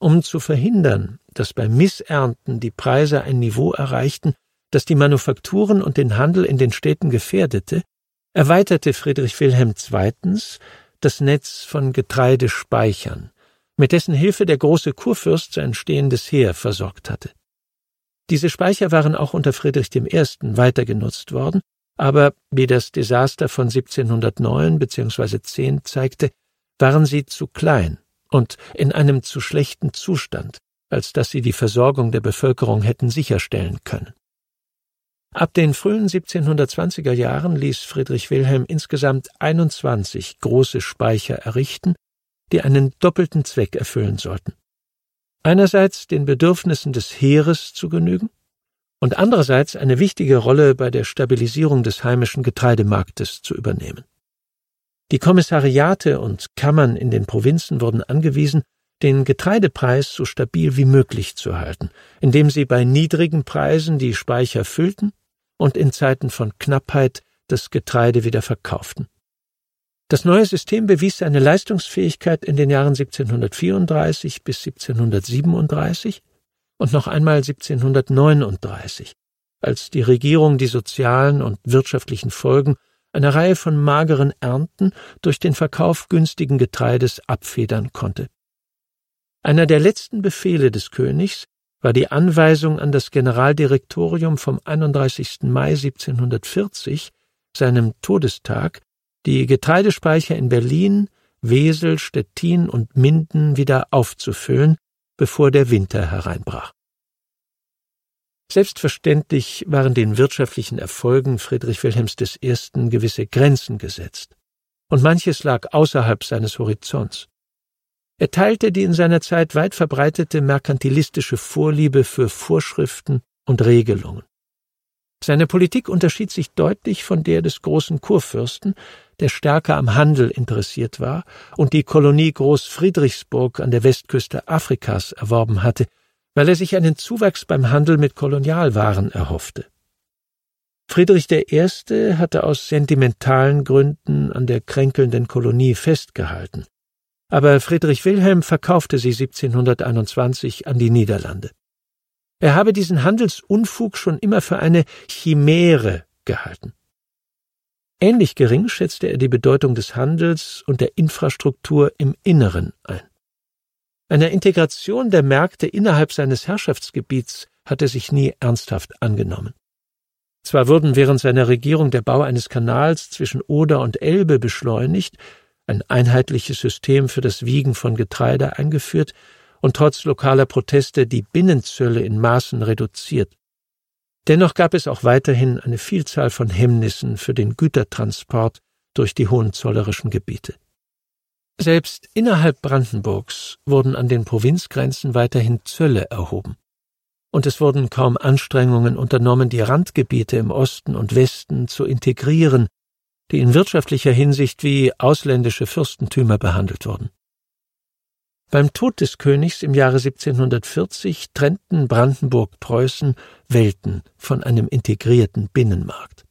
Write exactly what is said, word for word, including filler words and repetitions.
Um zu verhindern, dass bei Missernten die Preise ein Niveau erreichten, das die Manufakturen und den Handel in den Städten gefährdete, erweiterte Friedrich Wilhelm zweitens das Netz von Getreidespeichern, mit dessen Hilfe der große Kurfürst sein stehendes Heer versorgt hatte. Diese Speicher waren auch unter Friedrich der Erste weiter genutzt worden, aber, wie das Desaster von siebzehnhundertneun bzw. zehn zeigte, waren sie zu klein und in einem zu schlechten Zustand, als dass sie die Versorgung der Bevölkerung hätten sicherstellen können. Ab den frühen siebzehnhundertzwanziger Jahren ließ Friedrich Wilhelm insgesamt einundzwanzig große Speicher errichten, die einen doppelten Zweck erfüllen sollten. Einerseits den Bedürfnissen des Heeres zu genügen und andererseits eine wichtige Rolle bei der Stabilisierung des heimischen Getreidemarktes zu übernehmen. Die Kommissariate und Kammern in den Provinzen wurden angewiesen, den Getreidepreis so stabil wie möglich zu halten, indem sie bei niedrigen Preisen die Speicher füllten und in Zeiten von Knappheit das Getreide wieder verkauften. Das neue System bewies seine Leistungsfähigkeit in den Jahren siebzehnhundertvierunddreißig bis siebzehnhundertsiebenunddreißig und noch einmal siebzehnhundertneununddreißig, als die Regierung die sozialen und wirtschaftlichen Folgen einer Reihe von mageren Ernten durch den Verkauf günstigen Getreides abfedern konnte. Einer der letzten Befehle des Königs war die Anweisung an das Generaldirektorium vom einunddreißigsten Mai siebzehnhundertvierzig, seinem Todestag, die Getreidespeicher in Berlin, Wesel, Stettin und Minden wieder aufzufüllen, bevor der Winter hereinbrach. Selbstverständlich waren den wirtschaftlichen Erfolgen Friedrich Wilhelms des Ersten gewisse Grenzen gesetzt, und manches lag außerhalb seines Horizonts. Er teilte die in seiner Zeit weit verbreitete merkantilistische Vorliebe für Vorschriften und Regelungen. Seine Politik unterschied sich deutlich von der des großen Kurfürsten, der stärker am Handel interessiert war und die Kolonie Groß-Friedrichsburg an der Westküste Afrikas erworben hatte, weil er sich einen Zuwachs beim Handel mit Kolonialwaren erhoffte. Friedrich der Erste hatte aus sentimentalen Gründen an der kränkelnden Kolonie festgehalten, aber Friedrich Wilhelm verkaufte sie siebzehnhunderteinundzwanzig an die Niederlande. Er habe diesen Handelsunfug schon immer für eine Chimäre gehalten. Ähnlich gering schätzte er die Bedeutung des Handels und der Infrastruktur im Inneren ein. Einer Integration der Märkte innerhalb seines Herrschaftsgebiets hat er sich nie ernsthaft angenommen. Zwar wurden während seiner Regierung der Bau eines Kanals zwischen Oder und Elbe beschleunigt, ein einheitliches System für das Wiegen von Getreide eingeführt und trotz lokaler Proteste die Binnenzölle in Maßen reduziert. Dennoch gab es auch weiterhin eine Vielzahl von Hemmnissen für den Gütertransport durch die hohenzollerischen Gebiete. Selbst innerhalb Brandenburgs wurden an den Provinzgrenzen weiterhin Zölle erhoben, und es wurden kaum Anstrengungen unternommen, die Randgebiete im Osten und Westen zu integrieren, die in wirtschaftlicher Hinsicht wie ausländische Fürstentümer behandelt wurden. Beim Tod des Königs im Jahre siebzehnhundertvierzig trennten Brandenburg-Preußen Welten von einem integrierten Binnenmarkt.